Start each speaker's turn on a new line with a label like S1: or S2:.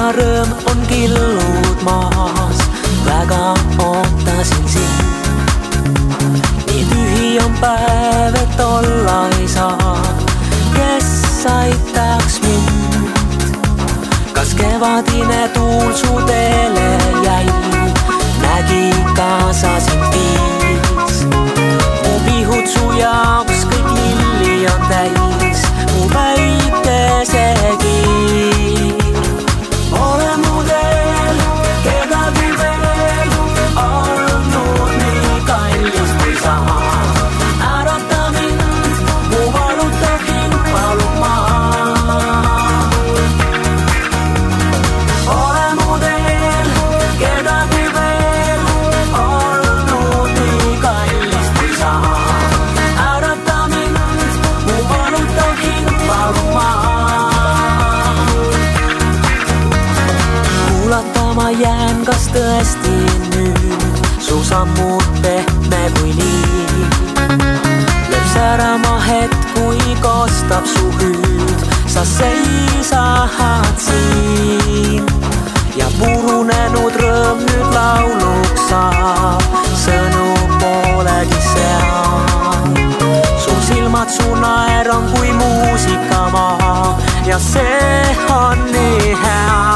S1: rõõm on killud maas, väga ootasin sind. Nii tühi on päev, et olla ei saa, kes aitaks mind. Kas kevadine tuul su teele jäi, nägi kaasa sind viis. Mu pihud su jaoks kõik lilli on täis, mu päikesegi. Ole mu teel, kedagi veel, olnud nii kallis kui sa. Ärata mind, mu valutav hing palub ma. Ole mu teel, kedagi veel, olnud nii kallis kui sa. Ärata mind, mu valutav hing palub ma. Kuulata ma jään, kas tõesti nüüd su sammud pehme kui liiv. Lööb särama hetk, kui kostab su hüüd, sa seisad siin. Ja purunenud rõõm nüüd lauluks saab, sõnu poolegi seal. Su silmad, su naer on kui muusikamaa ja see on nii hea.